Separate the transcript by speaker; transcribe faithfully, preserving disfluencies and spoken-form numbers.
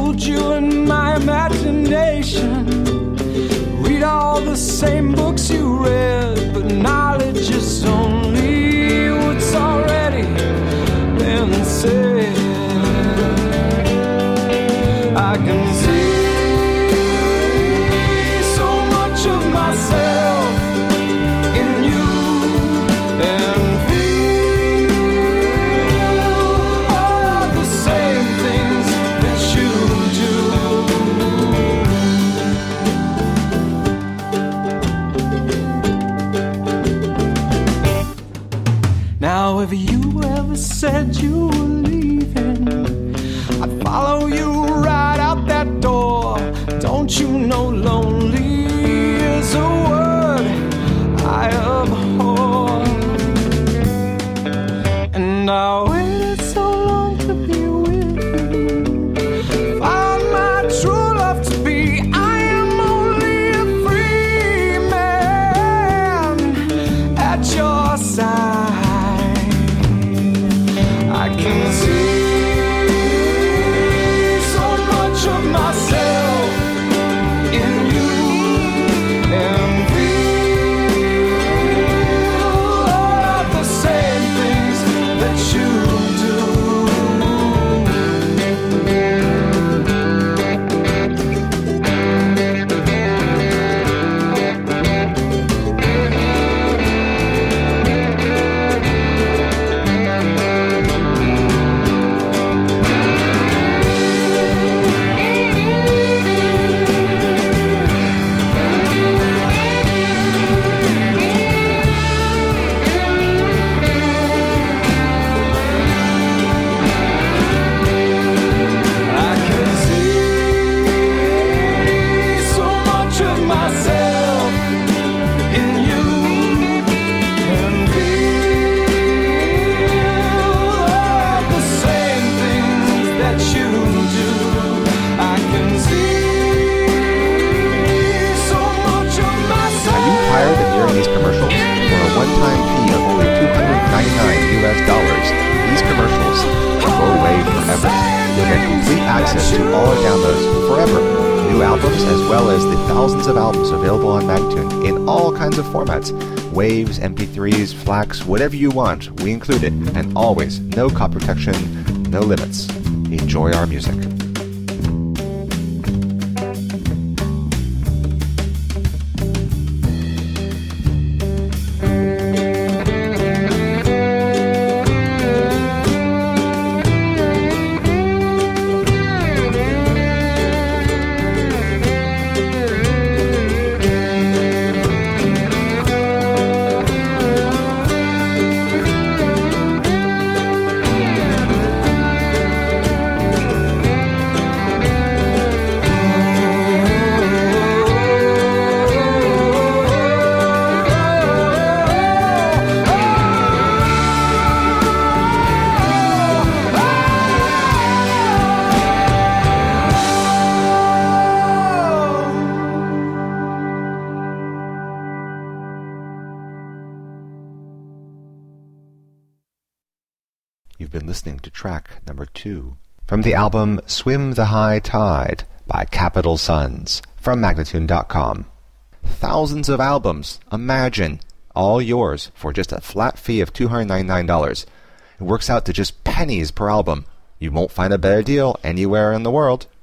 Speaker 1: hold you in my imagination. Read all the same books you read, but knowledge is only what's already been said. I can see so much of myself in you and feel all the same things that you do. Now, if you ever said you were leaving, I'd follow you right out that door. Don't you know lonely is a word I abhor? And I waited so long to be with you, found my true love to be. I am only a free man at your side. I can see myself in you and feel all the same things that you do.
Speaker 2: Access to all our downloads forever. New albums as well as the thousands of albums available on Magtune in all kinds of formats. Waves, M P threes, FLACs, whatever you want, we include it. And always, no copy protection, no limits. Enjoy our music. You've been listening to track number two from the album Swim the High Tide by Capital Sons from Magnatune dot com. Thousands of albums, imagine, all yours for just a flat fee of two hundred ninety-nine dollars. It works out to just pennies per album. You won't find a better deal anywhere in the world.